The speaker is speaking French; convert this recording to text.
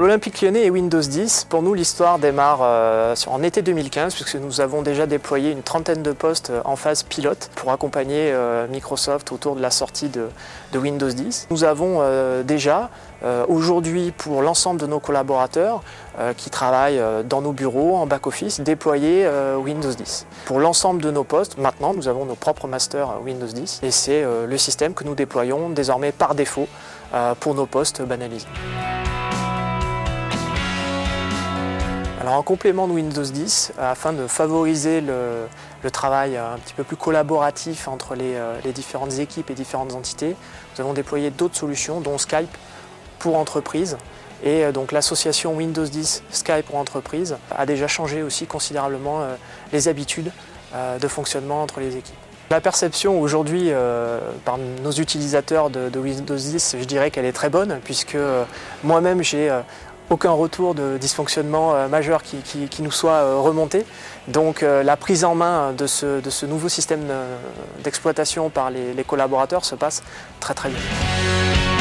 L'Olympique Lyonnais et Windows 10, pour nous l'histoire démarre en été 2015 puisque nous avons déjà déployé une trentaine de postes en phase pilote pour accompagner Microsoft autour de la sortie de Windows 10. Nous avons déjà aujourd'hui pour l'ensemble de nos collaborateurs qui travaillent dans nos bureaux, en back-office, déployé Windows 10. Pour l'ensemble de nos postes, maintenant nous avons nos propres masters Windows 10 et c'est le système que nous déployons désormais par défaut pour nos postes banalisés. Alors en complément de Windows 10, afin de favoriser le travail un petit peu plus collaboratif entre les différentes équipes et différentes entités, nous avons déployé d'autres solutions, dont Skype pour entreprise. Et donc l'association Windows 10 Skype pour entreprise a déjà changé aussi considérablement les habitudes de fonctionnement entre les équipes. La perception aujourd'hui par nos utilisateurs de Windows 10, je dirais qu'elle est très bonne, puisque moi-même j'ai aucun retour de dysfonctionnement majeur qui nous soit remonté. Donc la prise en main de ce nouveau système d'exploitation par les collaborateurs se passe très très bien.